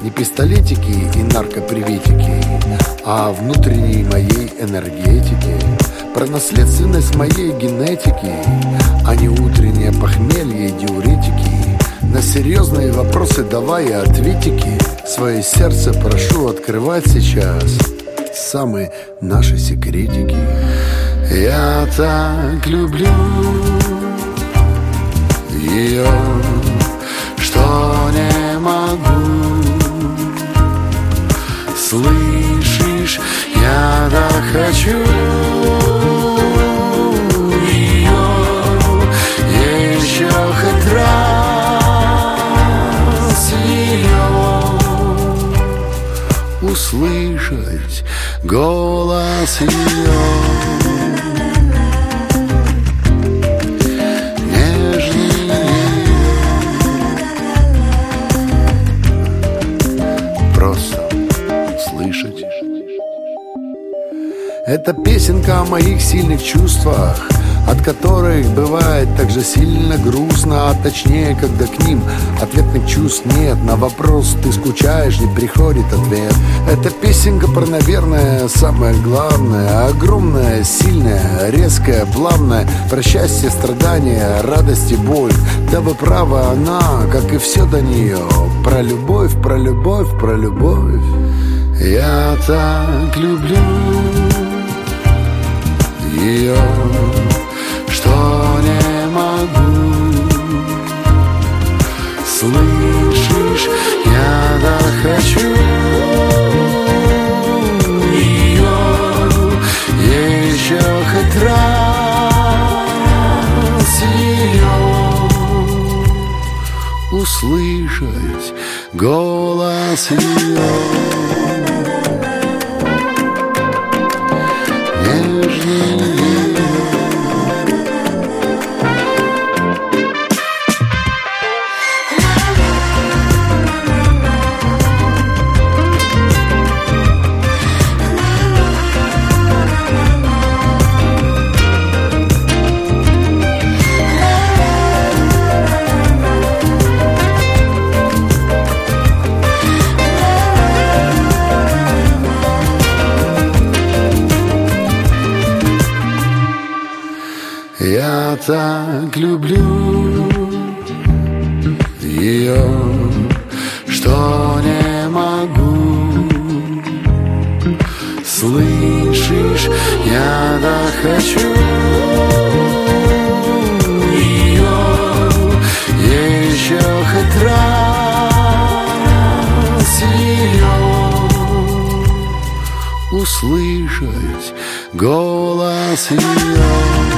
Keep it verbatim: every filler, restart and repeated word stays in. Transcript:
Не пистолетики и наркоприветики, а внутренней моей энергетики, про наследственность моей генетики, а не утреннее похмелье и диуретики. На серьезные вопросы давай ответики. Свое сердце прошу открывать сейчас, самые наши секретики. Я так люблю ее, что не могу. Слышишь, я так хочу ее еще хоть раз ее услышать, голос ее. Это песенка о моих сильных чувствах, от которых бывает так же сильно грустно, а точнее, когда к ним ответных чувств нет. На вопрос «ты скучаешь?» не приходит ответ. Это песенка про, наверное, самое главное, огромное, сильное, резкое, плавное, про счастье, страдания, радость и боль. Да вы правы, она, как и все до нее, про любовь, про любовь, про любовь. Я так люблю ее, что не могу. Слышишь, я так хочу ее еще хоть раз ее услышать, голос ее. Я так люблю ее, что не могу. Слышишь, я так хочу ее еще хоть раз ее услышать, голос ее.